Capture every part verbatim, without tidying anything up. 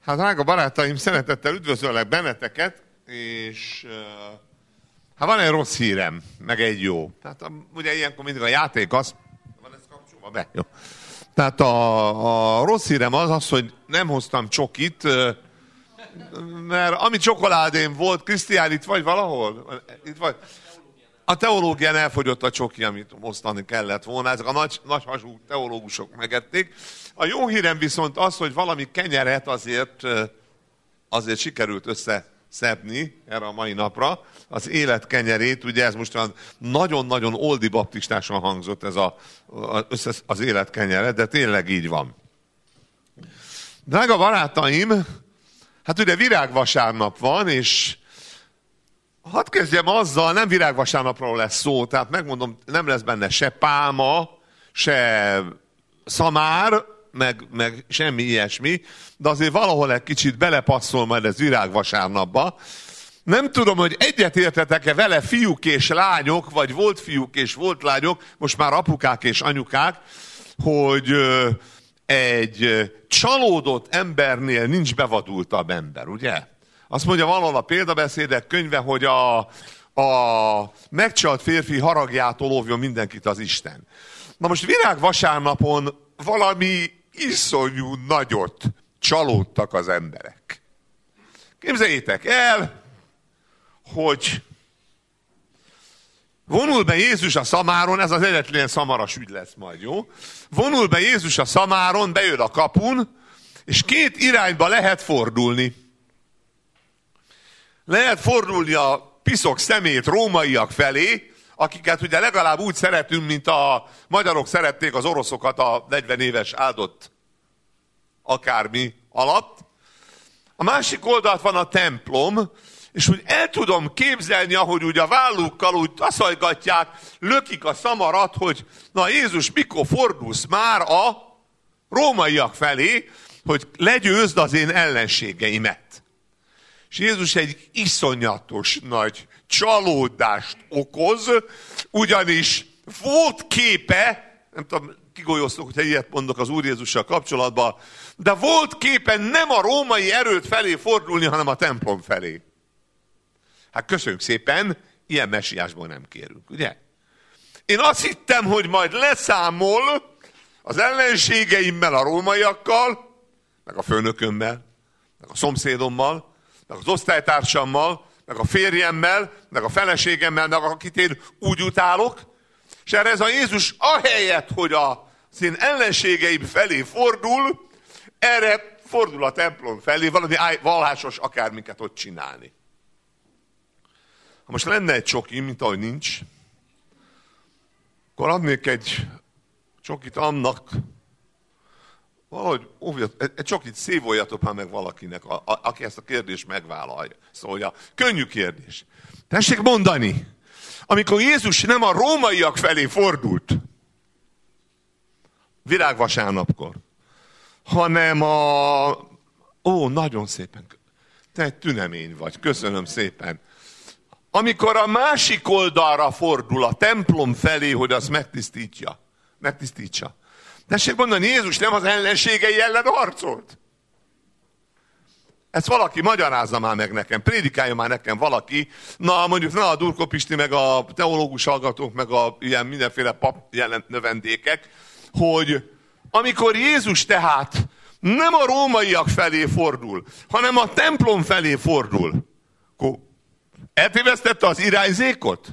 Hát drága barátaim, szeretettel üdvözöllek benneteket, és hát van egy rossz hírem, meg egy jó. Tehát ugye ilyenkor mindig a játék az... Van ez kapcsolva be? Jó. Tehát a, a rossz hírem az az, hogy nem hoztam csokit, mert ami csokoládém volt, Krisztián, itt vagy valahol? Itt vagy? A teológián elfogyott a csoki, amit osztani kellett volna. Ezek a nagy, nagy hasú teológusok megették. A jó hírem viszont az, hogy valami kenyeret azért, azért sikerült összeszedni erre a mai napra. Az élet kenyerét, ugye ez most nagyon-nagyon oldi baptistásan hangzott ez a, az, az élet kenyere, de tényleg így van. Drága barátaim, hát ugye virágvasárnap van, és hadd kezdjem azzal, nem virágvasárnapról lesz szó, tehát megmondom, nem lesz benne se pálma, se szamár, meg, meg semmi ilyesmi, de azért valahol egy kicsit belepasszol majd ez virágvasárnapba. Nem tudom, hogy egyet értetek-e vele fiúk és lányok, vagy volt fiúk és volt lányok, most már apukák és anyukák, hogy egy csalódott embernél nincs bevadultabb ember, ugye? Azt mondja valahol a példabeszédek könyve, hogy a, a megcsalt férfi haragjától óvjon mindenkit az Isten. Na most virágvasárnapon valami iszonyú nagyot csalódtak az emberek. Képzeljétek el, hogy vonul be Jézus a szamáron, ez az egyetlen szamaras ügy lesz majd, jó? Vonul be Jézus a szamáron, bejön a kapun, és két irányba lehet fordulni. Lehet fordulni a piszok szemét rómaiak felé, akiket ugye legalább úgy szeretünk, mint a magyarok szerették az oroszokat a negyven éves áldott akármi alatt. A másik oldalt van a templom, és úgy el tudom képzelni, ahogy úgy a vállukkal úgy taszajgatják, lökik a szamarat, hogy na Jézus, mikor fordulsz már a rómaiak felé, hogy legyőzd az én ellenségeimet. És Jézus egy iszonyatos nagy csalódást okoz, ugyanis volt képe, nem tudom, kigolyóztok, hogyha ilyet mondok az Úr Jézussal kapcsolatban, de volt képe nem a római erőd felé fordulni, hanem a templom felé. Hát köszönjük szépen, ilyen messiásból nem kérünk, ugye? Én azt hittem, hogy majd leszámol az ellenségeimmel, a rómaiakkal, meg a főnökömmel, meg a szomszédommal, meg az osztálytársammal, meg a férjemmel, meg a feleségemmel, meg akit én úgy utálok, és erre ez a Jézus ahelyett, hogy az én ellenségeim felé fordul, erre fordul a templom felé, valami vallásos akármiket ott csinálni. Ha most lenne egy csoki, mint ahogy nincs, akkor adnék egy csokit annak, valahogy óvjat, egy csokit szévoljatok már meg valakinek, a, a, aki ezt a kérdést megvállalja. Szóval könnyű kérdés. Tessék mondani, amikor Jézus nem a rómaiak felé fordult, virágvasárnapkor, hanem a... Ó, nagyon szépen. Te egy tünemény vagy, köszönöm szépen. Amikor a másik oldalra fordul, a templom felé, hogy azt megtisztítja. Megtisztítsa. Tessék mondani, Jézus nem az ellenségei ellen harcolt? Ezt valaki magyarázza már meg nekem, prédikálja már nekem valaki, na mondjuk na a Durko Pisti, meg a teológus hallgatók, meg a ilyen mindenféle pap jelent növendékek, hogy amikor Jézus tehát nem a rómaiak felé fordul, hanem a templom felé fordul, akkor eltévesztette az irányzékot?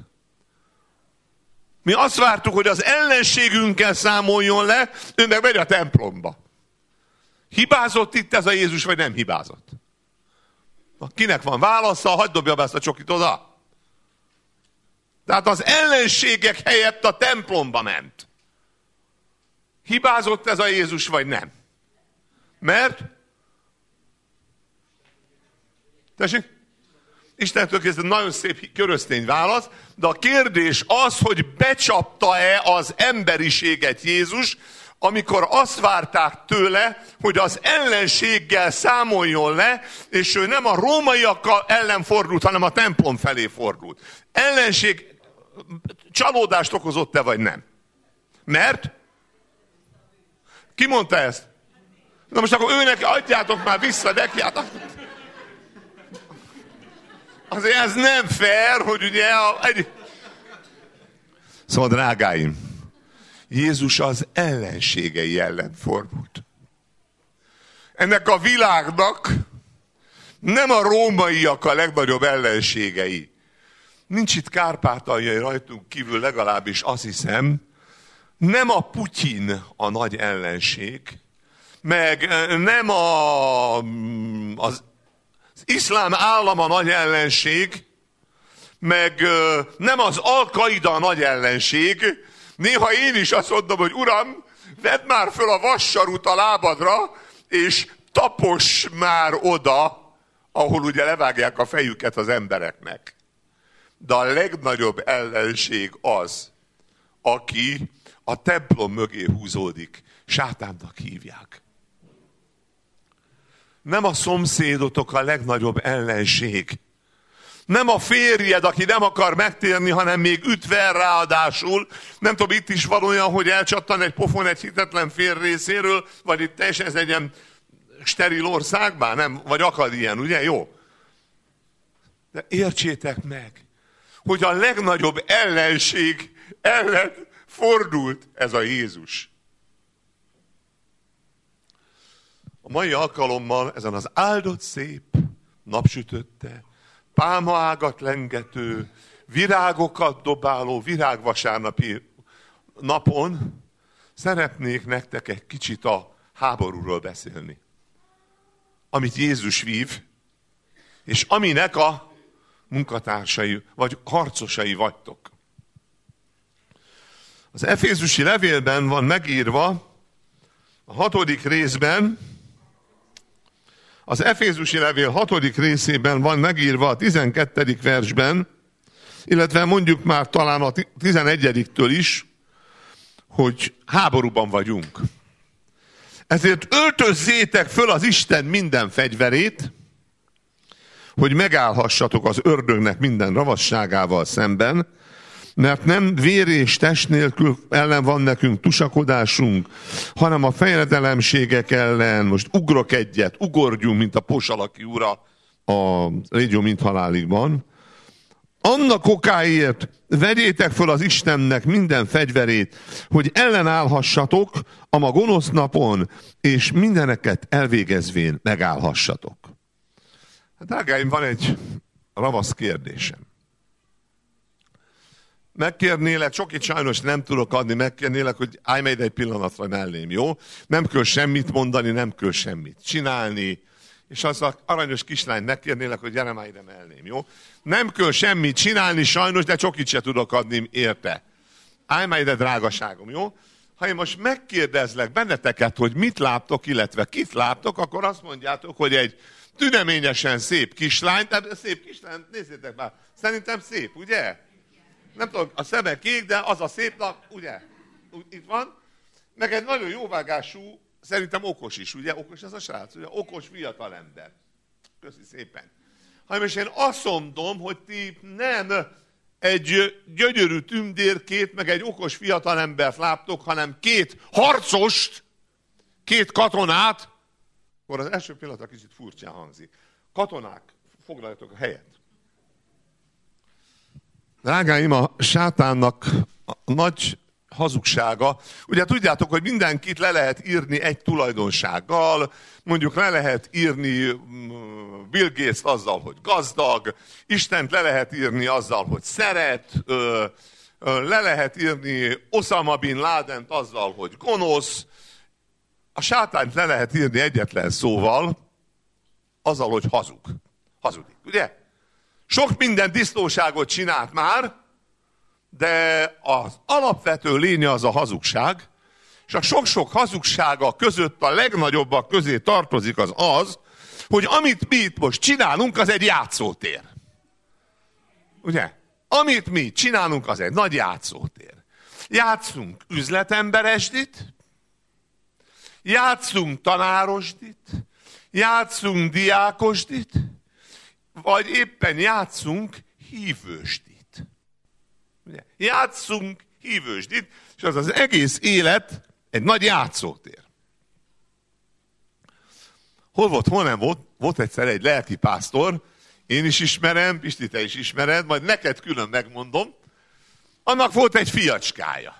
Mi azt vártuk, hogy az ellenségünkkel számoljon le, ő meg megy a templomba. Hibázott itt ez a Jézus, vagy nem hibázott? Na, kinek van válasza? Hagyd dobja be ezt a csokit oda. Tehát az ellenségek helyett a templomba ment. Hibázott ez a Jézus, vagy nem? Mert? Tessék? Istentől kezdve nagyon szép keresztény válasz, de a kérdés az, hogy becsapta-e az emberiséget Jézus, amikor azt várták tőle, hogy az ellenséggel számoljon le, és ő nem a rómaiakkal ellen fordult, hanem a templom felé fordult. Ellenség csalódást okozott-e, vagy nem? Mert? Ki mondta ezt? Na most akkor őnek adjátok már vissza neki. Hát azért ez nem fair, hogy ugye... A, egy... Szóval drágáim, Jézus az ellenségei ellen fordult. Ennek a világnak nem a rómaiak a legnagyobb ellenségei. Nincs itt kárpátaljai rajtunk kívül, legalábbis azt hiszem, nem a Putyin a nagy ellenség, meg nem a, az, az iszlám állam a nagy ellenség, meg nem az Al-Qaida a nagy ellenség. Néha én is azt mondom, hogy uram, vedd már föl a vassarút a lábadra, és taposs már oda, ahol ugye levágják a fejüket az embereknek. De a legnagyobb ellenség az, aki a templom mögé húzódik. Sátánnak hívják. Nem a szomszédotok a legnagyobb ellenség. Nem a férjed, aki nem akar megtérni, hanem még ütver ráadásul. Nem tudom, itt is van olyan, hogy elcsattan egy pofon egy hitetlen fér részéről, vagy itt teljesen ez egy ilyen steril országban, nem? Vagy akad ilyen, ugye? Jó. De értsétek meg, hogy a legnagyobb ellenség ellen fordult ez a Jézus. A mai alkalommal ezen az áldott szép, napsütötte, pálmaágat lengető, virágokat dobáló virágvasárnapi napon szeretnék nektek egy kicsit a háborúról beszélni. Amit Jézus vív, és aminek a munkatársai, vagy harcosai vagytok. Az Efézusi levélben van megírva, a hatodik részben, az Efézusi levél hatodik részében van megírva a tizenkettedik versben, illetve mondjuk már talán a tizenegyediktől is, hogy háborúban vagyunk. Ezért öltözzétek föl az Isten minden fegyverét, hogy megállhassatok az ördögnek minden ravasságával szemben, mert nem vér és test nélkül ellen van nekünk tusakodásunk, hanem a fejedelemségek ellen, most ugrok egyet, ugorjunk, mint a Posalaki ura a Légió mint haláligban. Annak okáért vegyétek föl az Istennek minden fegyverét, hogy ellenállhassatok a ma gonosz napon, és mindeneket elvégezvén megállhassatok. Hát, drágáim, van egy ravasz kérdésem. Megkérnélek, sokit sajnos nem tudok adni, megkérnélek, hogy állj meg egy pillanatra mellém, jó? Nem kell semmit mondani, nem kell semmit csinálni, és az az aranyos kislányt megkérnélek, hogy gyere már ide mellém, jó? Nem kell semmit csinálni sajnos, de csokit se tudok adni érte. Állj már ide, drágaságom, jó? Ha én most megkérdezlek benneteket, hogy mit láttok, illetve kit láttok, akkor azt mondjátok, hogy egy tüneményesen szép kislány, tehát szép kislány, nézzétek már, szerintem szép, ugye? Nem tudom, a szeme kék, de az a szép nap, ugye? Itt van. Meg egy nagyon jóvágású, szerintem okos is, ugye? Okos ez a srác, ugye? Okos fiatalember. Köszi szépen. Ha most én azt mondom, hogy ti nem egy gyönyörű tündérkét, meg egy okos fiatalembert láttok, hanem két harcost, két katonát, akkor az első pillanat kicsit furcsán hangzik. Katonák, foglaljatok a helyet. Drágáim, a sátánnak a nagy hazugsága, ugye tudjátok, hogy mindenkit le lehet írni egy tulajdonsággal, mondjuk le lehet írni Bill Gates azzal, hogy gazdag, Istent le lehet írni azzal, hogy szeret, le lehet írni Osama Bin Ladent azzal, hogy gonosz, a sátánt le lehet írni egyetlen szóval, azzal, hogy hazug. Hazudik, ugye? Sok minden disznóságot csinált már, de az alapvető lénye az a hazugság, és a sok-sok hazugsága között a legnagyobbak közé tartozik az az, hogy amit mi itt most csinálunk, az egy játszótér. Ugye? Amit mi csinálunk, az egy nagy játszótér. Játszunk üzletemberesdit, játszunk tanárosdit, játszunk diákosdit, vagy éppen játszunk hívősdit. Ugye? Játszunk hívősdit, és az az egész élet egy nagy játszótér. hol volt, hol nem volt, volt egyszer egy lelkipásztor, én is ismerem, Pisti, te is ismered, majd neked külön megmondom, annak volt egy fiacskája.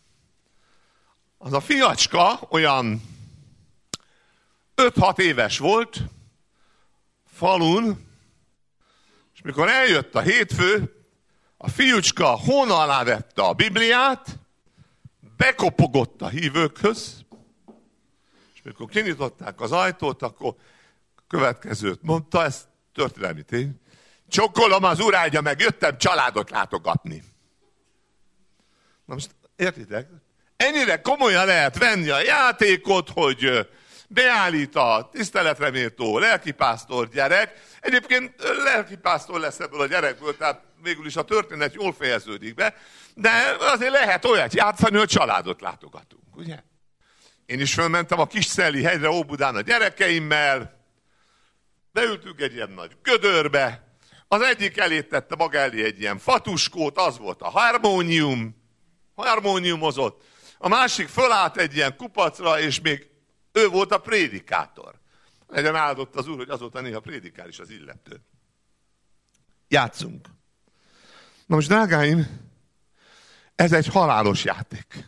Az a fiacska olyan öt-hat éves volt, falun, és mikor eljött a hétfő, a fiúcska hóna alá vette a Bibliát, bekopogott a hívőkhöz, és mikor kinyitották az ajtót, akkor következőt mondta, ez történelmi tény, csokkolom az urágya, meg jöttem családot látogatni. Na most értitek? Ennyire komolyan lehet venni a játékot, hogy beállít a tiszteletre méltó lelkipásztor gyerek. Egyébként lelkipásztor lesz ebből a gyerekből, tehát végül is a történet jól fejeződik be, de azért lehet olyat játszani, hogy családot látogatunk, ugye? Én is fölmentem a Kisszelli hegyre Óbudán a gyerekeimmel, beültünk egy ilyen nagy gödörbe, az egyik elé tette maga elé egy ilyen fatuskót, az volt a harmónium, harmóniumozott, a másik fölállt egy ilyen kupacra, és még ő volt a prédikátor. Legyen áldott az Úr, hogy azóta néha prédikál is az illető. Játszunk. Na most, drágáim, ez egy halálos játék.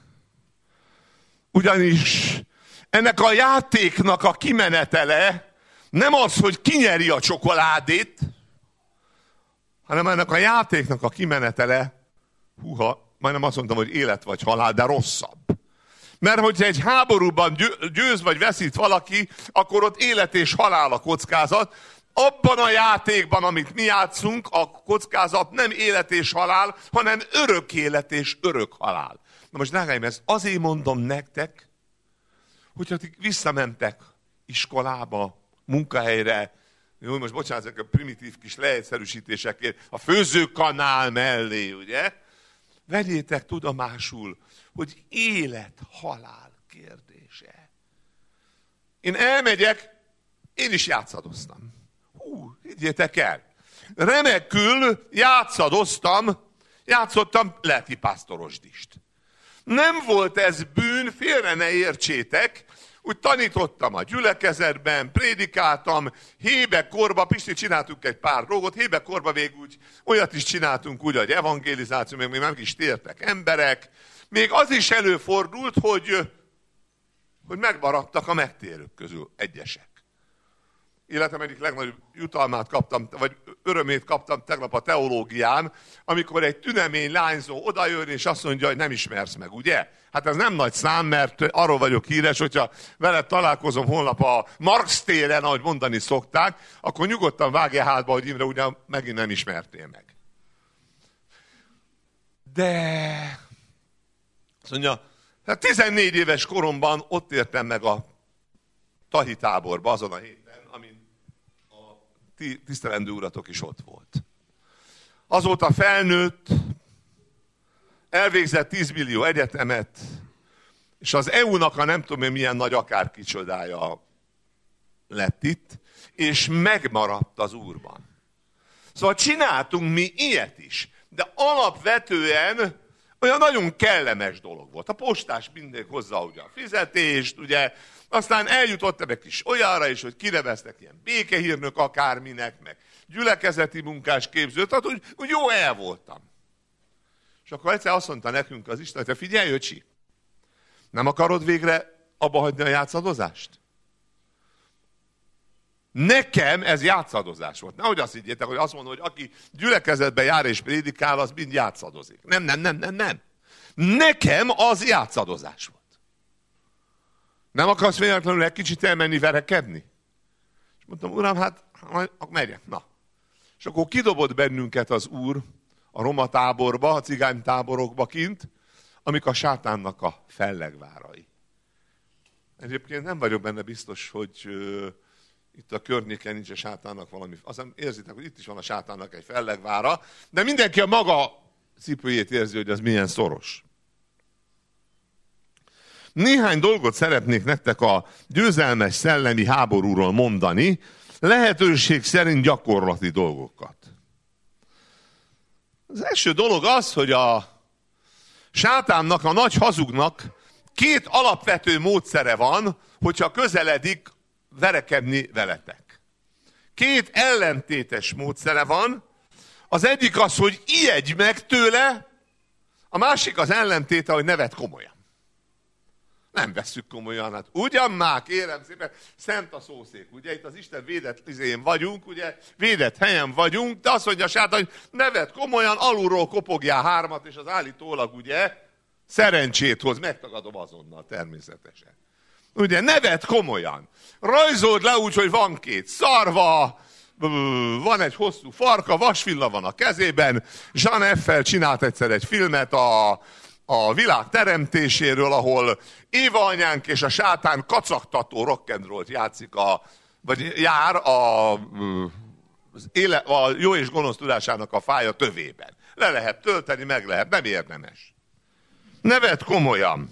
Ugyanis ennek a játéknak a kimenetele nem az, hogy kinyeri a csokoládét, hanem ennek a játéknak a kimenetele, húha, majdnem azt mondtam, hogy élet vagy halál, de rosszabb. Mert hogyha egy háborúban győz vagy veszít valaki, akkor ott élet és halál a kockázat. Abban a játékban, amit mi játszunk, a kockázat nem élet és halál, hanem örök élet és örök halál. Na most, drágáim, ezt azért mondom nektek, hogyha ti visszamentek iskolába, munkahelyre, jó, most bocsánat, ezek a primitív kis leegyszerűsítésekért, a főzőkanál mellé, ugye? Vegyétek tudomásul, hogy élet-halál kérdése. Én elmegyek, én is játszadoztam. Hú, higgyétek el. Remekül játszadoztam, játszottam lelkipásztorosdist. Nem volt ez bűn, félre ne értsétek, úgy tanítottam a gyülekezetben, prédikáltam, hébekorba, Pisti, csináltunk egy pár dolgot, hébekorba végül úgy, olyat is csináltunk úgy, hogy evangelizáció, még meg is tértek emberek. Még az is előfordult, hogy, hogy megmaradtak a megtérők közül egyesek. Életem egyik legnagyobb jutalmát kaptam, vagy örömét kaptam tegnap a teológián, amikor egy tünemény lányzó odajön, és azt mondja, hogy nem ismersz meg, ugye? Hát ez nem nagy szám, mert arról vagyok híres, hogyha veled találkozom holnap a Marx téren, ahogy mondani szokták, akkor nyugodtan vágja hátba, hogy Imre, ugyan megint nem ismertél meg. De... azt mondja, hát tizennégy éves koromban ott értem meg a tahi táborba azon a héten, amin a tisztelendő uratok is ott volt. Azóta felnőtt, elvégzett tíz millió egyetemet, és az é u-nak a nem tudom én milyen nagy akárkicsodája lett itt, és megmaradt az Úrban. Szóval csináltunk mi ilyet is, de alapvetően olyan nagyon kellemes dolog volt. A postás mindig hozza ugye a fizetést, ugye, aztán eljutottam egy kis olyanra is, hogy kineveztek ilyen békehírnök akárminek, meg gyülekezeti munkás képző, tehát úgy, úgy jó el voltam. És akkor egyszer azt mondta nekünk az Isten, hogy figyelj, öcsi, nem akarod végre abba hagyni a játszadozást? Nekem ez játszadozás volt. Nehogy azt higgyétek, hogy azt mondom, hogy aki gyülekezetbe jár és prédikál, az mind játszadozik. Nem, nem, nem, nem, nem. Nekem az játszadozás volt. Nem akarsz véletlenül egy kicsit elmenni verekedni? És mondtam, Uram, hát megyek, na. És akkor kidobott bennünket az Úr a roma táborba, a cigány táborokba kint, amik a sátánnak a fellegvárai. Egyébként nem vagyok benne biztos, hogy uh, itt a környéken nincs a sátánnak valami, aztán érzitek, hogy itt is van a sátánnak egy fellegvára, de mindenki a maga cipőjét érzi, hogy az milyen szoros. Néhány dolgot szeretnék nektek a győzelmes szellemi háborúról mondani, lehetőség szerint gyakorlati dolgokat. Az első dolog az, hogy a sátánnak, a nagy hazugnak két alapvető módszere van, hogyha közeledik verekedni veletek. Két ellentétes módszere van. Az egyik az, hogy ijedj meg tőle, a másik az ellentéte, hogy ne vedd komolyan. Nem vesszük komolyan, hát ugyan már, kérem szépen, szent a szószék, ugye, itt az Isten védett izén vagyunk, ugye, védett helyen vagyunk, de azt mondja a sátán, hogy ne vedd komolyan, alulról kopogjál hármat, és az állítólag, ugye, szerencsét hoz, megtagadom azonnal természetesen. Ugye, ne vedd komolyan. Rajzold le úgy, hogy van két szarva, van egy hosszú farka, vasvilla van a kezében, Jean Eiffel csinált egyszer egy filmet a, a világ teremtéséről, ahol Éva anyánk és a sátán kacagtató rock'n'rollt játszik, a, vagy jár a, az éle, a jó és gonosz tudásának a fája tövében. Le lehet tölteni, meg lehet, nem érdemes. Ne vedd komolyan.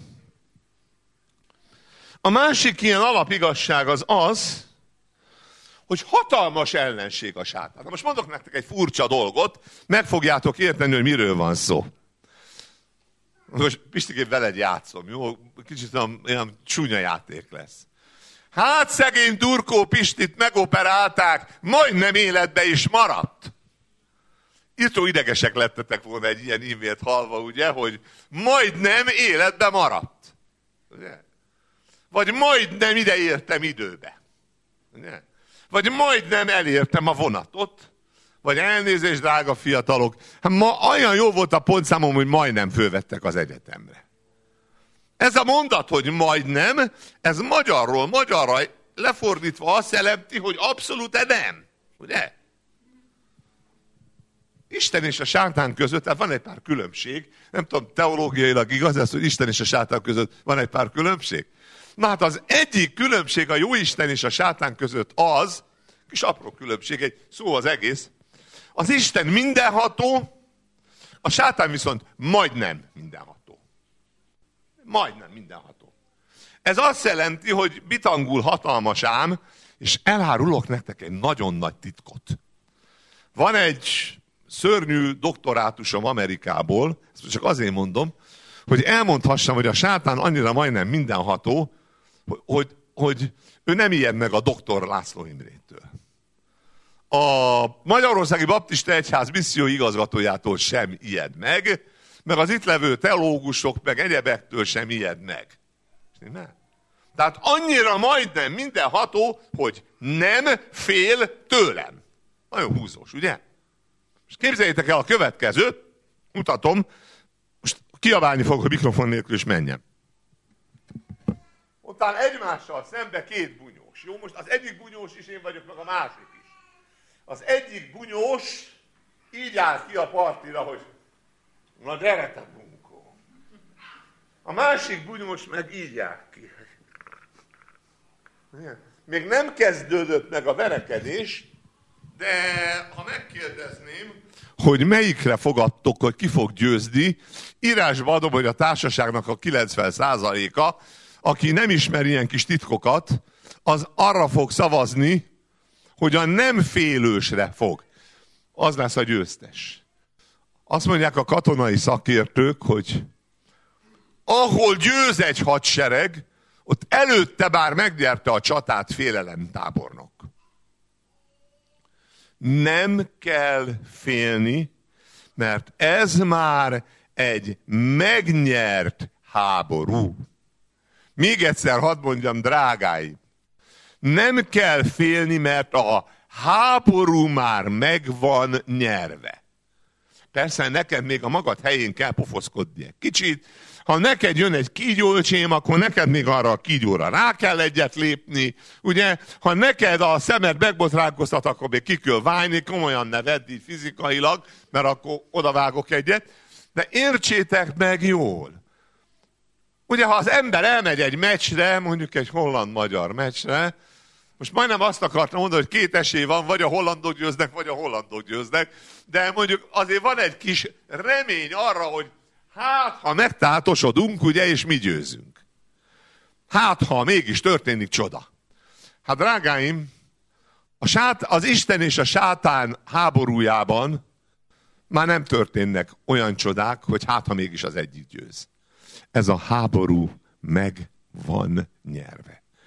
A másik ilyen alapigazság az az, hogy hatalmas ellenség a sátán. Na most mondok nektek egy furcsa dolgot, meg fogjátok érteni, hogy miről van szó. Most Pistikép veled játszom, jó? Kicsit olyan, olyan csúnya játék lesz. Hát szegény Turkó Pistit megoperálták, majdnem életbe is maradt. Írtó idegesek lettetek volna egy ilyen e-mailt hallva, ugye, hogy majdnem életbe maradt. Ugye? Vagy majdnem ide értem időbe. Ugye? Vagy majdnem elértem a vonatot. Vagy elnézést, drága fiatalok. Hát ma olyan jó volt a pontszámom, hogy majdnem fölvettek az egyetemre. Ez a mondat, hogy majdnem, ez magyarról magyarra lefordítva azt jelenti, hogy abszolút nem. Ugye? Isten és a sátán között, tehát van egy pár különbség. Nem tudom, teológiailag igaz ez, hogy Isten és a sátán között van egy pár különbség. Na hát az egyik különbség a jó Isten és a sátán között az, kis apró különbség, egy szó az egész, az Isten mindenható, a sátán viszont majdnem mindenható. Majdnem mindenható. Ez azt jelenti, hogy bitangul hatalmas ám, és elárulok nektek egy nagyon nagy titkot. Van egy szörnyű doktorátusom Amerikából, ezt csak azért mondom, hogy elmondhassam, hogy a sátán annyira majdnem mindenható, hogy, hogy ő nem ijed meg a doktor László Imrétől. A Magyarországi Baptista Egyház misszió igazgatójától sem ijed meg, meg az itt levő teológusok, meg egyebektől sem ijed meg. Nem? Tehát annyira majdnem mindenható, hogy nem fél tőlem. Nagyon húzós, ugye? És képzeljétek el a következőt, mutatom, most kiabálni fogok a mikrofon nélkül, és menjem. Utána egymással szembe két bunyós. Jó, most az egyik bunyós is én vagyok, meg a másik is. Az egyik bunyós így áll ki a partira, hogy na gyere te bunkó. A másik bunyós meg így áll ki. Még nem kezdődött meg a verekedés, de ha megkérdezném, hogy melyikre fogadtok, hogy ki fog győzni, írásba adom, hogy a társaságnak a kilencven százaléka, aki nem ismer ilyen kis titkokat, az arra fog szavazni, hogy a nem félősre fog. Az lesz a győztes. Azt mondják a katonai szakértők, hogy ahol győz egy hadsereg, ott előtte bár megnyerte a csatát félelemtábornok. Nem kell félni, mert ez már egy megnyert háború. Még egyszer hadd mondjam, drágáim, nem kell félni, mert a háború már meg van nyerve. Persze neked még a magad helyén kell pofoszkodni egy kicsit. Ha neked jön egy kígyócsém, akkor neked még arra a kígyóra rá kell egyet lépni. Ugye, ha neked a szemed megbotránkoztat, akkor még ki kell válni, komolyan ne vedd így fizikailag, mert akkor odavágok egyet. De értsétek meg jól. Ugye, ha az ember elmegy egy meccsre, mondjuk egy holland-magyar meccsre, most majdnem azt akartam mondani, hogy két esély van, vagy a hollandok győznek, vagy a hollandok győznek, de mondjuk azért van egy kis remény arra, hogy hát, ha megtátosodunk, ugye, és mi győzünk. Hát, ha mégis történik csoda. Hát, drágáim, a sát, az Isten és a sátán háborújában már nem történnek olyan csodák, hogy hát, ha mégis az egyik győz. Ez a háború meg van nyerve.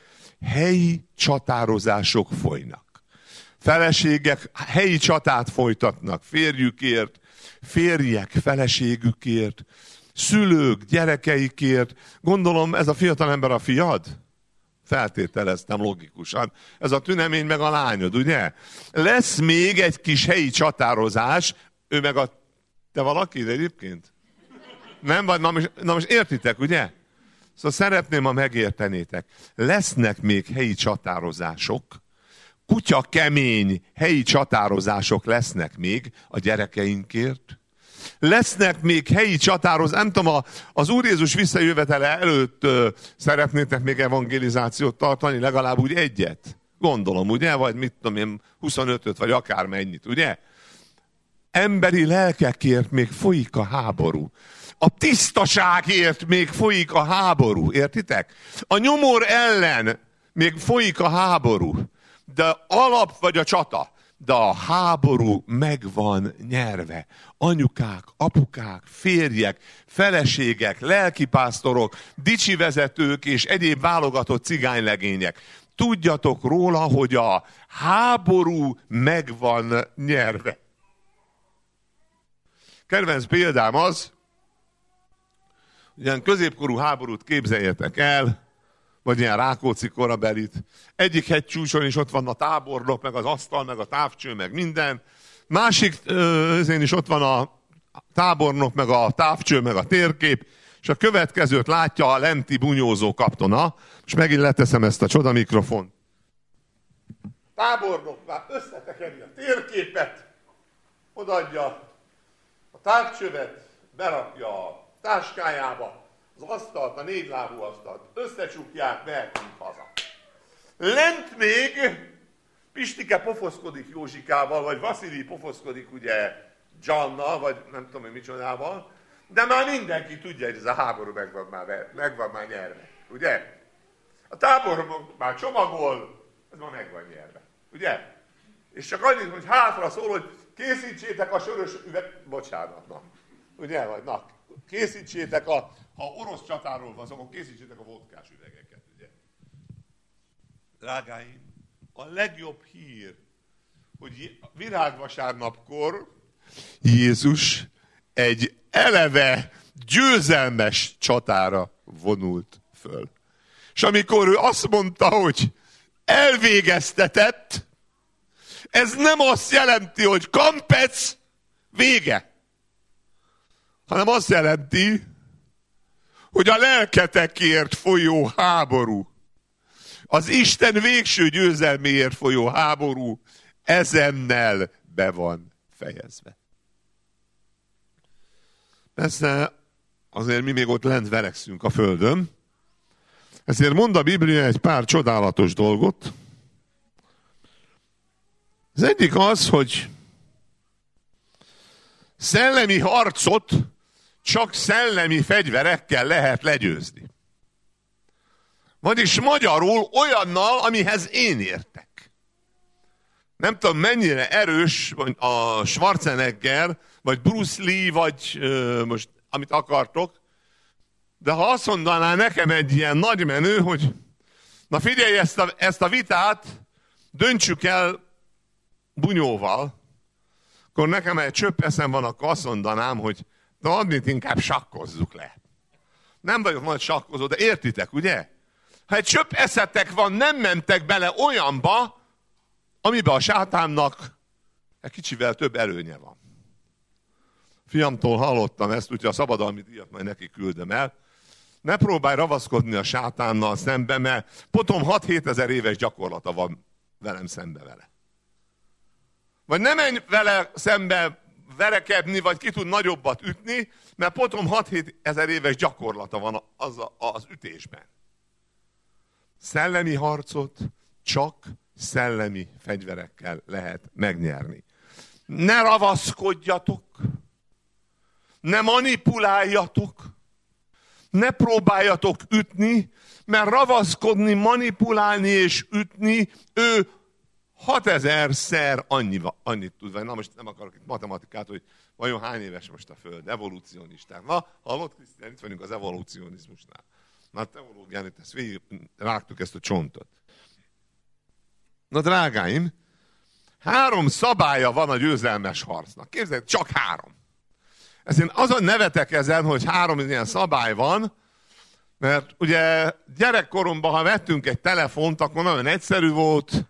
helyi csatározások folynak. Feleségek helyi csatát folytatnak férjükért, férjek feleségükért, szülők gyerekeikért. Gondolom ez a fiatalember a fiad? Feltételeztem logikusan. Ez a tünemény meg a lányod, ugye? Lesz még egy kis helyi csatározás, ő meg a... Te valaki egyébként? Nem vagy? Na most, na most értitek, ugye? Szóval szeretném, ha megértenétek. Lesznek még helyi csatározások, kutya kemény helyi csatározások lesznek még a gyerekeinkért. Lesznek még helyi csatározások, nem tudom, az Úr Jézus visszajövetele előtt ö, szeretnétek még evangelizációt tartani, legalább úgy egyet. Gondolom, ugye? Vagy mit tudom én, huszonötöt, vagy akármennyit, ugye? Emberi lelkekért még folyik a háború. A tisztaságért még folyik a háború, értitek? A nyomor ellen még folyik a háború. De alap vagy a csata, de a háború meg van nyerve. Anyukák, apukák, férjek, feleségek, lelkipásztorok, dicsi vezetők és egyéb válogatott cigánylegények. Tudjatok róla, hogy a háború meg van nyerve. Kedvenc példám az, ilyen középkorú háborút képzeljetek el, vagy ilyen Rákóczi korabelit. Egyik hegycsúcson is ott van a tábornok, meg az asztal, meg a távcső, meg minden. Másik özén is ott van a tábornok, meg a távcső, meg a térkép, és a következőt látja a lenti bunyózó katona. És megint leteszem ezt a csoda mikrofont. Tábornok már összetekeri a térképet, odaadja a távcsövet, berakja a táskájába, az asztalt, a négylábú asztalt, összecsukják, mehetünk haza. Lent még Pistike pofoszkodik Józsikával, vagy Vaszili pofoszkodik ugye Dzsannal, vagy nem tudom, hogy micsodával, de már mindenki tudja, hogy ez a háború meg van már, meg van már nyerve, ugye? A tábornok már csomagol, ez már meg van nyerve, ugye? És csak annyit, hogy hátra szól, hogy készítsétek a sörös üveg... Bocsánat, na. Ugye, vagy na. Készítsétek a... Ha orosz csatáról van, akkor készítsétek a vodkás üvegeket, ugye? Drágáim, a legjobb hír, hogy virágvasárnapkor Jézus egy eleve győzelmes csatára vonult föl. És amikor ő azt mondta, hogy elvégeztetett, ez nem azt jelenti, hogy kampec, vége. Hanem azt jelenti, hogy a lelketekért folyó háború, az Isten végső győzelméért folyó háború ezennel be van fejezve. Persze azért mi még ott lent verekszünk a földön, ezért mond a Biblia egy pár csodálatos dolgot. Az egyik az, hogy szellemi harcot csak szellemi fegyverekkel lehet legyőzni. Vagyis magyarul olyannal, amihez én értek. Nem tudom, mennyire erős a Schwarzenegger, vagy Bruce Lee, vagy ö, most amit akartok, de ha azt mondaná nekem egy ilyen nagy menő, hogy na figyelj, ezt a, ezt a vitát döntsük el bunyóval, akkor nekem egy csöpp eszem van, akkor azt mondanám, hogy na adnit inkább sakkozzuk le. Nem vagyok nagy sakkozó, de értitek, ugye? Ha egy csöpp eszetek van, nem mentek bele olyanba, amiben a sátánnak egy kicsivel több előnye van. Fiamtól hallottam ezt, úgyhogy a szabadalmi díjat majd neki küldöm el. Ne próbálj ravaszkodni a sátánnal szembe, mert potom hat-hét ezer éves gyakorlata van velem szembe vele. Vagy ne menj vele szembe verekedni, vagy ki tud nagyobbat ütni, mert potom hat-hét ezer éves gyakorlata van az, az ütésben. Szellemi harcot csak szellemi fegyverekkel lehet megnyerni. Ne ravaszkodjatok, ne manipuláljatok, ne próbáljatok ütni, mert ravaszkodni, manipulálni és ütni, ő hatezerszer annyi, annyit tud. Na most nem akarok itt matematikát, hogy vajon hány éves most a Föld, evolúcionistán. Na, hallott, Krisztián, itt vagyunk az evolúcionizmusnál. Na, a teológián itt ezt végig rágtuk ezt a csontot. Na drágáim, három szabálya van a győzelmes harcnak. Képzeljétek, csak három. Ezt én azon nevetek ezen, hogy három ilyen szabály van, mert ugye gyerekkoromban, ha vettünk egy telefont, akkor nagyon egyszerű volt,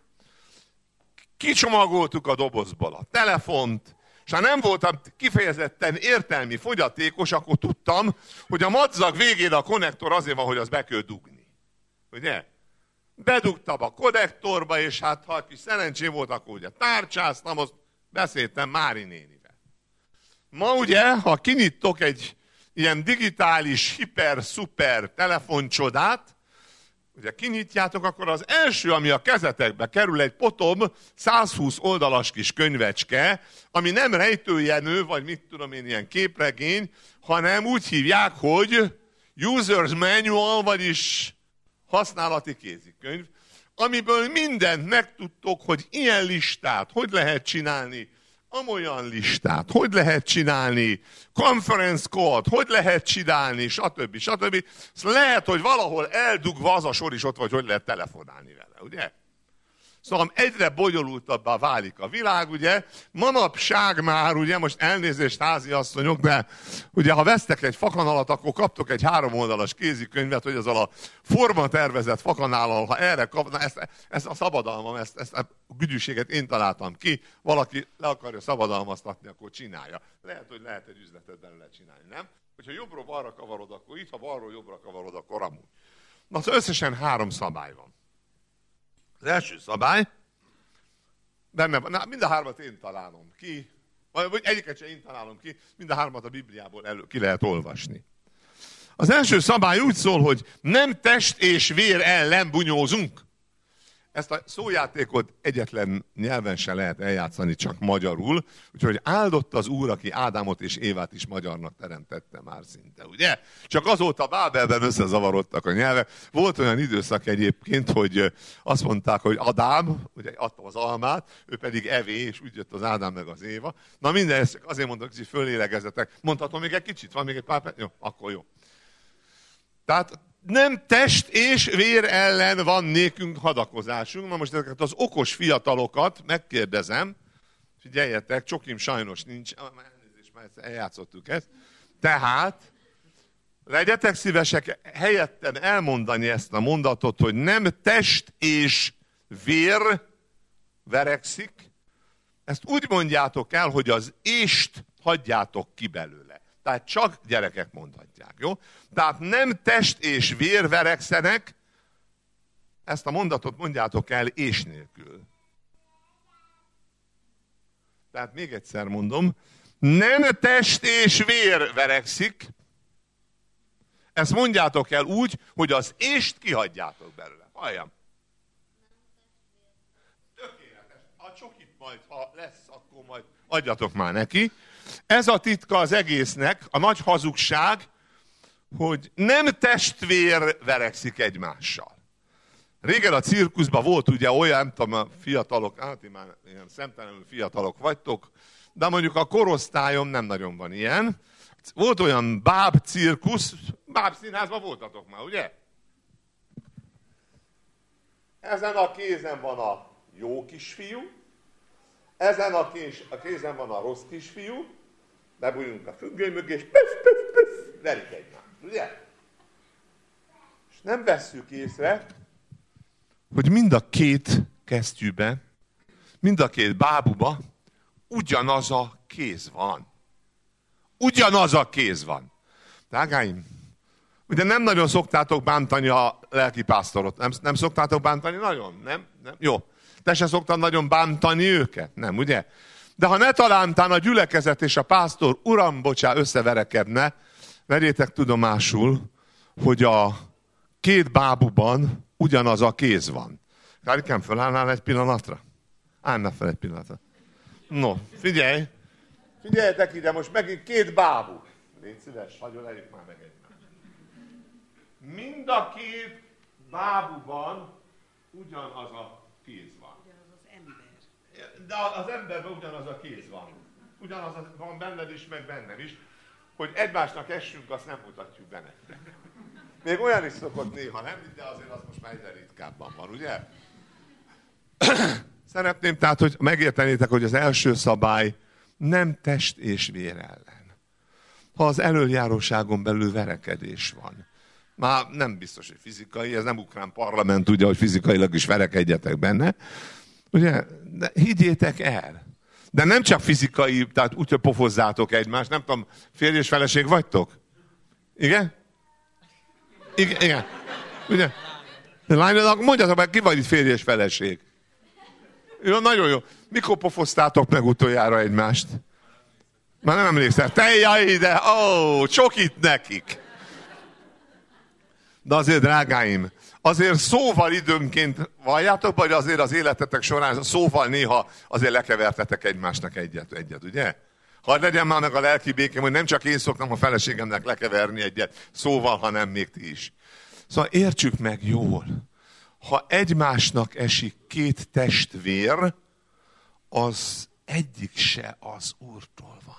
kicsomagoltuk a dobozból a telefont, és ha nem voltam kifejezetten értelmi fogyatékos, akkor tudtam, hogy a madzag végén a konnektor azért van, hogy az be kell dugni. Ugye? Bedugtam a konnektorba, és hát ha kis szerencsém volt, akkor ugye tárcsáztam, azt beszéltem Mári nénivel. Ma ugye, ha kinyitok egy ilyen digitális, hiper-szuper telefoncsodát, ugye kinyitjátok, akkor az első, ami a kezetekbe kerül, egy potom százhúsz oldalas kis könyvecske, ami nem rejtőjenő, vagy mit tudom én, ilyen képregény, hanem úgy hívják, hogy User's Manual, vagyis használati kézikönyv, amiből mindent megtudtok, hogy ilyen listát hogy lehet csinálni, amolyan listát, hogy lehet csinálni, conference call, hogy lehet csinálni, stb. stb. Szóval lehet, hogy valahol eldugva az a sor is ott vagy, hogy lehet telefonálni vele, ugye? Szóval egyre bonyolultabbá válik a világ, ugye? Manapság már, ugye, most elnézést háziasszonyok, de ugye, ha vesztek egy fakanalat, akkor kaptok egy három oldalas kézikönyvet, hogy azzal a formatervezett fakanállal, ha erre kapna, ezt, ezt a szabadalmam, ezt, ezt a gügyűséget én találtam ki, valaki le akarja szabadalmaztatni, akkor csinálja. Lehet, hogy lehet egy üzletet belőle csinálni, nem? Hogyha jobbról balra kavarod, akkor itt, ha balról jobbra kavarod, akkor amúgy. Na, szóval összesen három szabály van. Az első szabály, benne van, na, mind a hármat én találom ki, vagy egyiket sem én találom ki, mind a hármat a Bibliából elő ki lehet olvasni. Az első szabály úgy szól, hogy nem test és vér ellen bunyózunk. Ezt a szójátékot egyetlen nyelven se lehet eljátszani, csak magyarul. Úgyhogy áldott az Úr, aki Ádámot és Évát is magyarnak teremtette már szinte, ugye? Csak azóta Bábelben összezavarodtak a nyelvek. Volt olyan időszak egyébként, hogy azt mondták, hogy Adám, ugye adta az almát, ő pedig Evé, és úgy jött az Ádám meg az Éva. Na minden, ezt csak azért mondok, hogy fölélegezetek. Mondhatom még egy kicsit? Van még egy pár perc? Jó, akkor jó. Tehát nem test és vér ellen van nékünk hadakozásunk. Na most ezeket az okos fiatalokat megkérdezem, figyeljetek, csokim sajnos nincs, elnézést, már eljátszottuk ezt. Tehát legyetek szívesek helyetten elmondani ezt a mondatot, hogy nem test és vér verekszik. Ezt úgy mondjátok el, hogy az ést hagyjátok ki belőle. Tehát csak gyerekek mondhatják, jó? Tehát nem test és vér verekszenek, ezt a mondatot mondjátok el és nélkül. Tehát még egyszer mondom, nem test és vér verekszik, ezt mondjátok el úgy, hogy az ést kihagyjátok belőle. Halljam. Tökéletes. A csokit majd, ha lesz, akkor majd adjatok már neki. Ez a titka az egésznek, a nagy hazugság, hogy nem testvér verekszik egymással. Régen a cirkuszban volt ugye olyan, nem tudom, a fiatalok, hát én már ilyen szemtelenül fiatalok vagytok, de mondjuk a korosztályom nem nagyon van ilyen. Volt olyan báb cirkusz, báb színházban voltatok már, ugye? Ezen a kézen van a jó kisfiú, ezen a, kés, a kézen van a rossz kisfiú, bebújunk a függöny mögé, és püff, püff, püff, verik egymást, ugye? És nem vesszük észre, hogy mind a két kesztyűben, mind a két bábuba ugyanaz a kéz van. Ugyanaz a kéz van. Drágáim, ugye nem nagyon szoktátok bántani a lelkipásztorot. Nem, nem szoktátok bántani nagyon? Nem? Nem? Jó. Te se szoktad nagyon bántani őket? Nem, ugye? De ha ne talántán a gyülekezet és a pásztor, uram, bocsá, összeverekedne, vegyétek tudomásul, hogy a két bábuban ugyanaz a kéz van. Kárikám, fölállnál egy pillanatra? Állnál fel egy pillanatra. No, figyelj! Figyeljetek ide, most megint két bábú. Légy szíves, hagyjon eljük már meg egymást. Mind a két bábuban ugyanaz a kéz van. Ugyanaz az ember. De az emberben ugyanaz a kéz van. Ugyanaz van benned is, meg bennem is. Hogy egymásnak essünk, azt nem mutatjuk be nektek. Még olyan is szokott néha, nem? De azért az most már egyre ritkábban van, ugye? Szeretném tehát, hogy megértenétek, hogy az első szabály nem test és vér ellen. Ha az elöljáróságon belül verekedés van, már nem biztos, hogy fizikai, ez nem ukrán parlament, ugye, hogy fizikailag is verekedjetek benne, ugye, de higgyétek el. De nem csak fizikai, tehát úgy, hogy pofozzátok egymást, nem tudom, férj és feleség vagytok? Igen? Igen, igen. Ugye? Lányodnak, mondjatok meg, ki vagy itt férj és feleség? Jó, nagyon jó. Mikor pofoztátok meg utoljára egymást? Már nem emlékszem. Te jaj, de ó, sok itt nekik. De azért, drágáim, azért szóval időnként valljátok, vagy azért az életetek során szóval néha azért lekevertetek egymásnak egyet, egyet, ugye? Hadd legyen már meg a lelki békém, hogy nem csak én szoktam a feleségemnek lekeverni egyet szóval, hanem még ti is. Szóval értsük meg jól. Ha egymásnak esik két testvér, az egyik se az Úrtól van.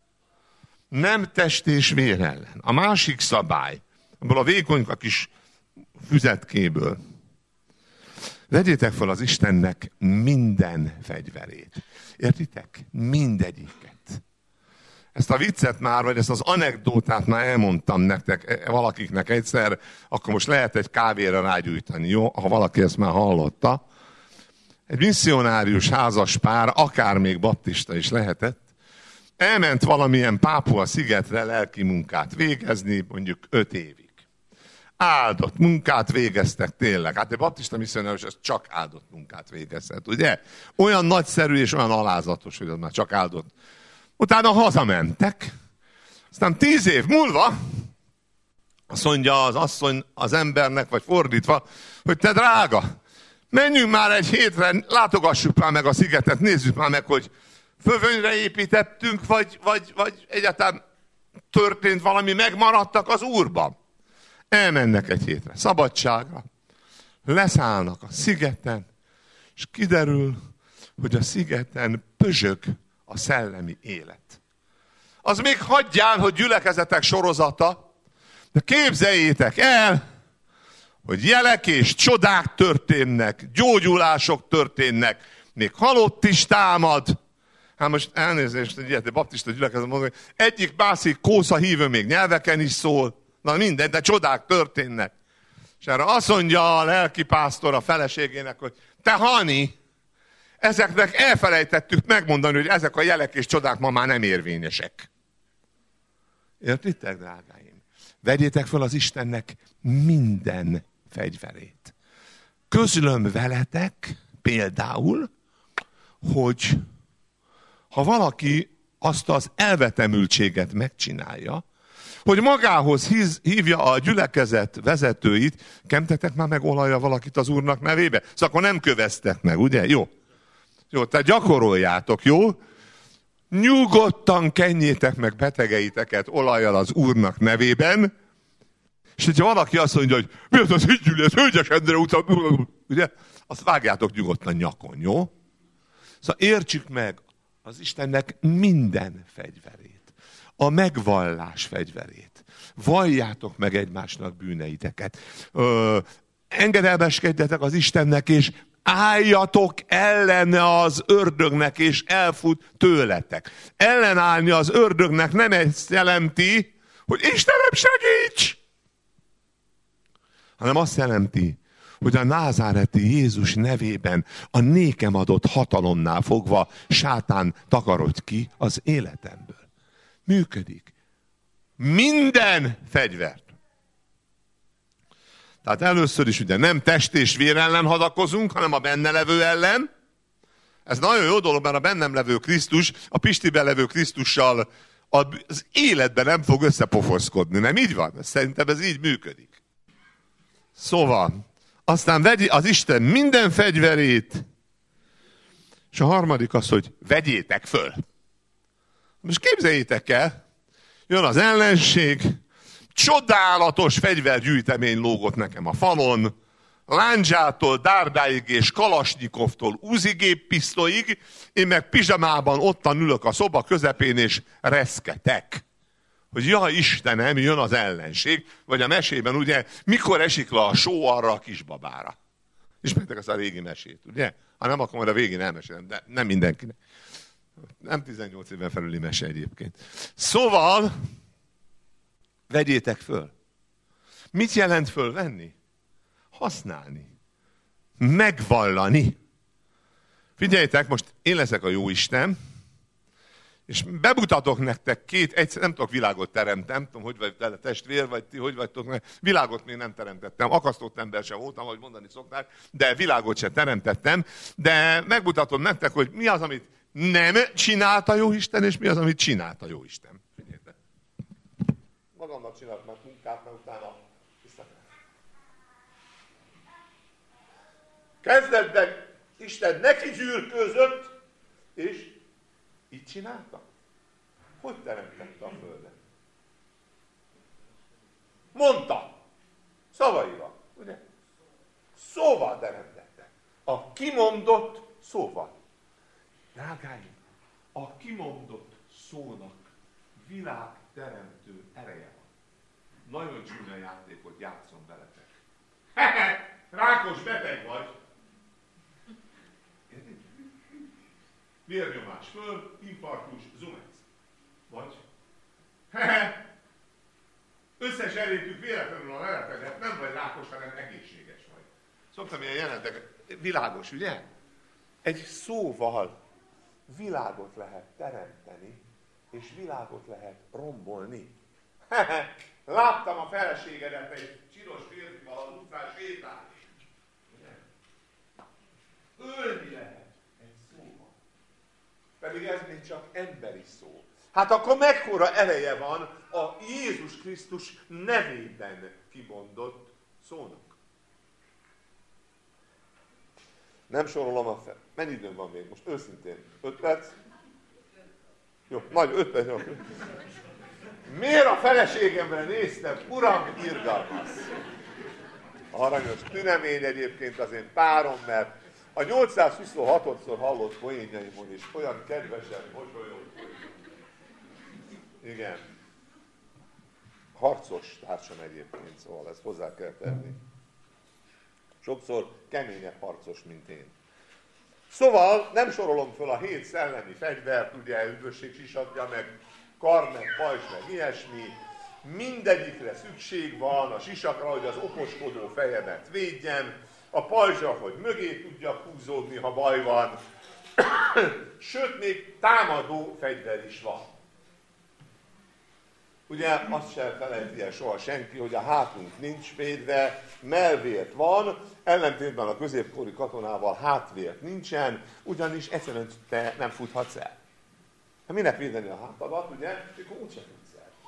Nem test és vér ellen. A másik szabály, abból a vékonyka kis füzetkéből. Vegyétek fel az Istennek minden fegyverét. Értitek? Mindegyiket. Ezt a viccet már, vagy ezt az anekdótát már elmondtam nektek, valakiknek egyszer, akkor most lehet egy kávéra rágyújtani, jó? Ha valaki ezt már hallotta. Egy misszionárius házas pár, akár még baptista is lehetett, elment valamilyen Pápua szigetre lelki munkát végezni, mondjuk öt évig. Áldott munkát végeztek tényleg. Hát egy baptista misszionárius az csak áldott munkát végezhet, ugye? Olyan nagyszerű és olyan alázatos, hogy az már csak áldott. Utána hazamentek, aztán tíz év múlva azt mondja az asszony az embernek, vagy fordítva, hogy te drága, menjünk már egy hétre, látogassuk már meg a szigetet, nézzük már meg, hogy fövönyre építettünk, vagy, vagy, vagy egyáltalán történt valami, megmaradtak az Úrban. Elmennek egy hétre, szabadságra, leszállnak a szigeten, és kiderül, hogy a szigeten pözsög a szellemi élet. Az még hagyján, hogy gyülekezetek sorozata, de képzeljétek el, hogy jelek és csodák történnek, gyógyulások történnek, még halott is támad. Hát most elnézést, egy ilyet, egy baptista gyülekezet mondani, hogy egyik másik kósza hívő még nyelveken is szól, na minden, de csodák történnek. És erre azt mondja a lelkipásztor a feleségének, hogy te Hani, ezeknek elfelejtettük megmondani, hogy ezek a jelek és csodák ma már nem érvényesek. Értitek, drágáim? Vegyétek fel az Istennek minden fegyverét. Közlöm veletek például, hogy ha valaki azt az elvetemültséget megcsinálja, hogy magához hívja a gyülekezet vezetőit, kemtetek már meg olajja valakit az Úrnak nevébe? Szóval akkor nem köveztek meg, ugye? Jó. Jó, tehát gyakoroljátok, jó? Nyugodtan kenjétek meg betegeiteket olajjal az Úrnak nevében, és hogyha valaki azt mondja, hogy mi az az hídgyűlés, hölgyes Endre utca, ugye? Azt vágjátok nyugodtan nyakon, jó? Szóval értsük meg az Istennek minden fegyverét, a megvallás fegyverét. Valljátok meg egymásnak bűneiteket. Ö, engedelmeskedjetek az Istennek, és álljatok ellene az ördögnek, és elfut tőletek. Ellenállni az ördögnek nem ezt jelenti, hogy Istenem, segíts! Hanem azt jelenti, hogy a názáreti Jézus nevében a nékem adott hatalomnál fogva sátán takarodj ki az életemből. Működik. Minden fegyvert. Tehát először is ugye nem test és vér ellen hadakozunk, hanem a benne levő ellen. Ez nagyon jó dolog, mert a bennem levő Krisztus, a Pistiben levő Krisztussal az életben nem fog összepofoszkodni. Nem így van? Szerintem ez így működik. Szóval, aztán vegyi az Isten minden fegyverét, és a harmadik az, hogy vegyétek föl. Most képzeljétek el, jön az ellenség, csodálatos fegyvergyűjtemény lógott nekem a falon, lándzsától, dárdáig és kalasnyikovtól uzigéppisztolyig, én meg pizsamában ottan ülök a szoba közepén és reszketek. Hogy ja Istenem, jön az ellenség, vagy a mesében ugye, mikor esik le a só arra a kisbabára. Ismertek ezt a régi mesét, ugye? Ha nem, akkor majd a végén elmesélem, de nem mindenkinek. Nem tizennyolc éven felüli mese egyébként. Szóval, vegyétek föl. Mit jelent fölvenni? Használni. Megvallani. Figyeljétek, most én leszek a Jóisten, és bemutatok nektek két, egyszer, nem tudok világot teremtem, nem tudom, hogy vagy tele testvér, vagy ti, hogy vagytok, világot még nem teremtettem, akasztott ember sem voltam, ahogy mondani szokták, de világot sem teremtettem, de megmutatom nektek, hogy mi az, amit nem csinálta Jóisten, és mi az, amit csinálta Jóisten. Figyeljétek. Magamnak csinált már munkát, mert utána visszakáll. Kezdetben Isten neki gyűrkőzött, és így csinálta? Hogy teremtette a földet? Mondta. Szavaival, ugye? Szóval teremtette. A kimondott szóval. Drágáim, a kimondott szónak világteremtő ereje van. Nagyon csúnya játékot játszom veletek. Hehe, rákos beteg vagy. Vérnyomás föl, infarktus, zumetsz. Vagy? Hehe, összes erétük véletlenül a leleteget, nem vagy rákos, hanem egészséges vagy. Szoktam ilyen jelenteket. Világos, ugye? Egy szóval világot lehet teremteni, és világot lehet rombolni. Hehe, láttam a feleségedet egy csinos férfival az utcán sétálni. Ölni lehet egy szóval. Pedig ez még csak emberi szó. Hát akkor mekkora ereje van a Jézus Krisztus nevében kimondott szónak. Nem sorolom a fel. Mennyi időm van még most? Őszintén. Öt perc? Jó, nagy öt perc. Jó. Miért a feleségemre néztem? Uram, irgalmasz! Aranyos tünemény egyébként az én párom, mert a nyolcszázhuszonhatodszor hallott poénjaimon is olyan kedvesen mosolyog. Igen. Harcos társam egyébként, szóval ezt hozzá kell tenni. Sokszor keményebb harcos, mint én. Szóval nem sorolom föl a hét szellemi fegyvert, ugye üdvösség sisakja, meg kar, meg pajzs, meg ilyesmi. Mindegyikre szükség van, a sisakra, hogy az okoskodó fejemet védjen, a pajzsra, hogy mögé tudjak húzódni, ha baj van. Sőt, még támadó fegyver is van. Ugye azt sem felejti el soha senki, hogy a hátunk nincs védve, mellvért van, ellentétben a középkori katonával hátvért nincsen, ugyanis egyszerűen te nem futhatsz el. Hát minek védeni a hátadat, ugye? Akkor úgyse futsz el.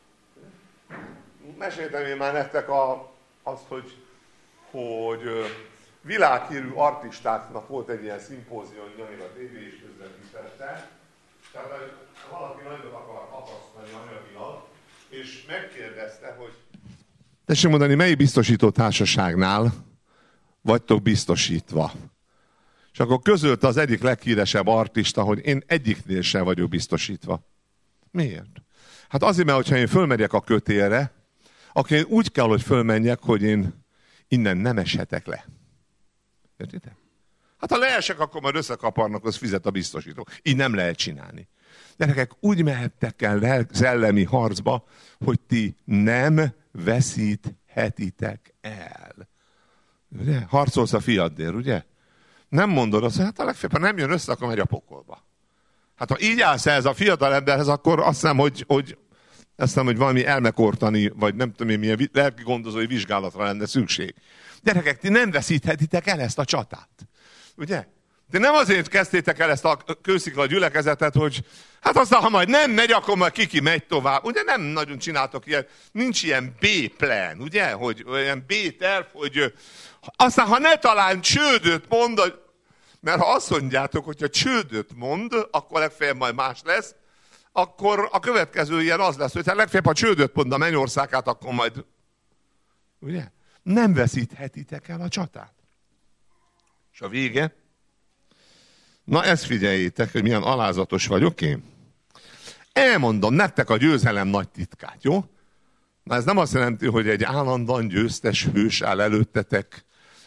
Meséltem én már nektek a, azt, hogy, hogy világhírű artistáknak volt egy ilyen szimpóziumja, amit a tévé is közvetítette. Tehát valaki nagyot akar akasztani anyagilag, és megkérdezte, hogy tessék mondani, melyik biztosító társaságnál vagytok biztosítva? És akkor közölte az egyik leghíresebb artista, hogy én egyiknél sem vagyok biztosítva. Miért? Hát azért, mert hogyha én fölmegyek a kötélre, akkor én úgy kell, hogy fölmenjek, hogy én innen nem eshetek le. Értitek? Hát ha leesek, akkor majd összekaparnak, az fizet a biztosító. Így nem lehet csinálni. Gyerekek, úgy mehettek el szellemi harcba, hogy ti nem veszíthetitek el. Ugye? Harcolsz a fiaddért, ugye? Nem mondod azt, hogy hát a legfeljebb, ha nem jön össze, akkor megy a pokolba. Hát ha így állsz ez a fiatal emberhez, akkor azt hiszem, hogy, hogy, azt hiszem, hogy valami elmekortani, vagy nem tudom én, milyen lelki gondozói vizsgálatra lenne szükség. Gyerekek, ti nem veszíthetitek el ezt a csatát. Ugye? De nem azért kezdtétek el ezt a kőszikla gyülekezetet, hogy hát aztán, ha majd nem megy, akkor majd kiki megy tovább. Ugye nem nagyon csináltok ilyen, nincs ilyen B-plan, ugye? Hogy ilyen B-terv, hogy aztán, ha ne talán csődöt mond, mert ha azt mondjátok, hogyha csődöt mond, akkor legfeljebb majd más lesz, akkor a következő ilyen az lesz, hogy hát legfeljebb, ha csődöt mond a mennyországát, akkor majd, ugye? Nem veszíthetitek el a csatát. És a vége? Na ezt figyeljétek, hogy milyen alázatos vagyok én. Elmondom nektek a győzelem nagy titkát, jó? Na ez nem azt jelenti, hogy egy állandóan győztes hős áll előttetek,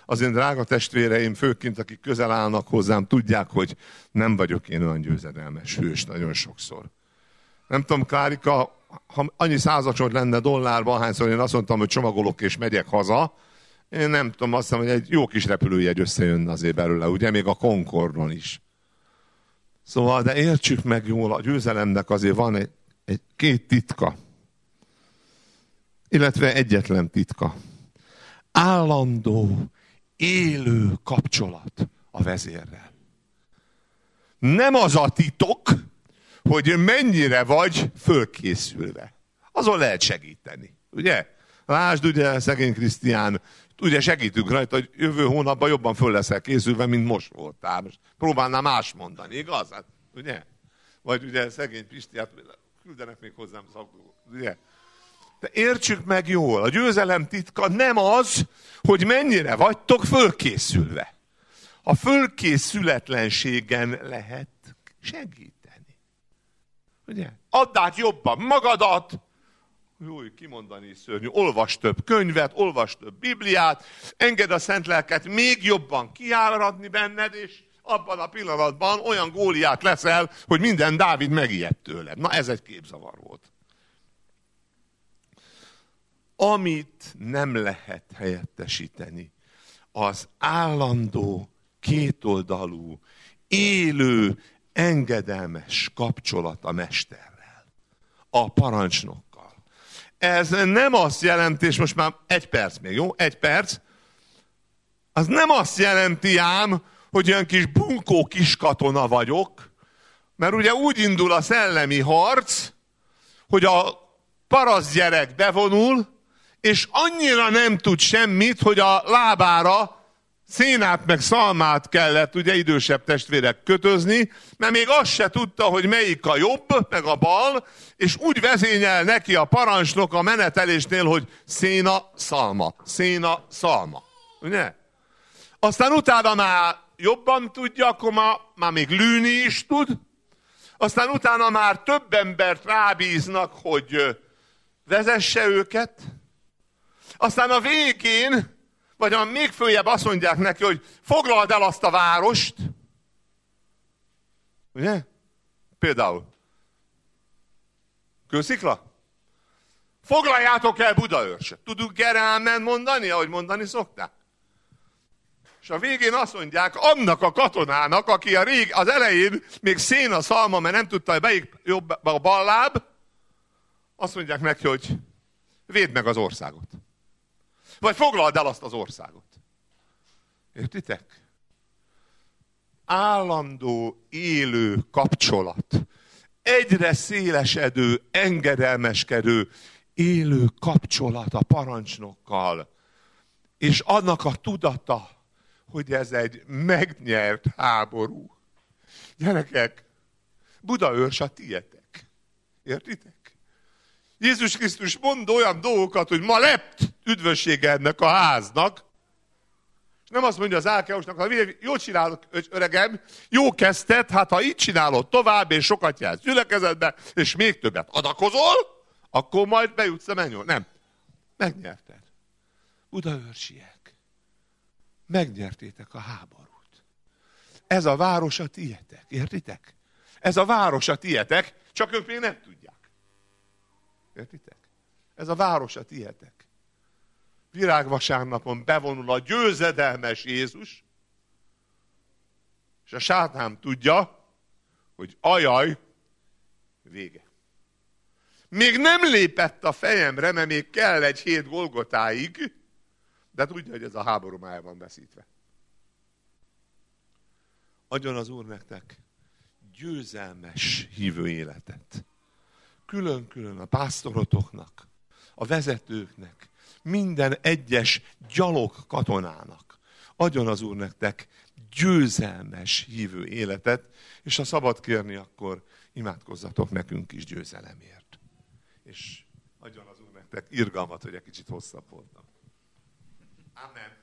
az én drága testvéreim, főként akik közel állnak hozzám, tudják, hogy nem vagyok én olyan győzedelmes hős nagyon sokszor. Nem tudom, Klárika, ha annyi százacsot lenne dollárban, hányszor én azt mondtam, hogy csomagolok és megyek haza, én nem tudom, azt hiszem, hogy egy jó kis repülőjegy összejönne azért belőle, ugye, még a Concordon is. Szóval, de értsük meg jól, a győzelemnek azért van egy, egy két titka, illetve egyetlen titka. Állandó, élő kapcsolat a vezérrel. Nem az a titok, hogy mennyire vagy fölkészülve. Azon lehet segíteni, ugye? Lásd, ugye, szegény Krisztián, ugye segítünk rajta, hogy jövő hónapban jobban föl leszel készülve, mint most voltál. Most próbálnám más mondani, igaz? Hát, ugye? Vagy ugye szegény Pistiát küldenek még hozzám szakdolgok, ugye? De értsük meg jól, a győzelem titka nem az, hogy mennyire vagytok fölkészülve. A fölkészületlenségen lehet segíteni. Ugye? Add át jobban magadat, jó, kimondani szörnyű, olvas több könyvet, olvas több Bibliát, engedd a szent lelket még jobban kiáradni benned, és abban a pillanatban olyan Góliát leszel, hogy minden Dávid megijedt tőled. Na, ez egy képzavar volt. Amit nem lehet helyettesíteni, az állandó, kétoldalú, élő, engedelmes kapcsolat a mesterrel, a parancsnokkal. Ez nem azt jelenti, és most már egy perc még, jó? Egy perc. Az nem azt jelenti ám, hogy olyan kis bunkó kis katona vagyok, mert ugye úgy indul a szellemi harc, hogy a paraszt gyerek bevonul, és annyira nem tud semmit, hogy a lábára szénát meg szalmát kellett ugye idősebb testvérek kötözni, mert még azt se tudta, hogy melyik a jobb, meg a bal, és úgy vezényel neki a parancsnok a menetelésnél, hogy széna, szalma, széna, szalma. Ugye? Aztán utána már jobban tudja, akkor már, már még lűni is tud, aztán utána már több embert rábíznak, hogy vezesse őket, aztán a végén, vagy a még följebb azt mondják neki, hogy foglald el azt a várost. Ugye? Például. Kőszikla? Foglaljátok el Budaörsöt. Tudunk erre ámen mondani, ahogy mondani szokták? És a végén azt mondják, annak a katonának, aki a rég, az elején még széna szalma, mert nem tudta, hogy melyik jobb a bal láb, azt mondják neki, hogy védd meg az országot. Vagy foglald el azt az országot. Értitek? Állandó, élő kapcsolat. Egyre szélesedő, engedelmeskedő, élő kapcsolat a parancsnokkal. És annak a tudata, hogy ez egy megnyert háború. Gyerekek, Budaörs a tietek. Értitek? Jézus Krisztus mond olyan dolgokat, hogy ma lett üdvössége ennek a háznak. Nem azt mondja az Ákeusnak, ha jól csinálod, öregem, jó kezdted, hát ha így csinálod tovább, és sokat jársz gyülekezetbe, és még többet adakozol, akkor majd bejutsz a mennyol. Nem. Megnyerted. Budaörsiek. Megnyertétek a háborút. Ez a város a tietek. Értitek? Ez a város a tietek, csak ők még nem tudják. Értitek? Ez a város a tietek. Virágvasárnapon bevonul a győzedelmes Jézus, és a sátán tudja, hogy ajaj, vége. Még nem lépett a fejemre, mert még kell egy hét Golgotáig, de tudja, hogy ez a háború már van veszítve. Adjon az Úr nektek győzelmes hívő életet. Külön-külön a pásztorotoknak, a vezetőknek, minden egyes gyalog katonának. Adjon az Úr nektek győzelmes hívő életet, és ha szabad kérni, akkor imádkozzatok nekünk is győzelemért. És adjon az Úr nektek irgalmat, hogy egy kicsit hosszabb voltam. Amen.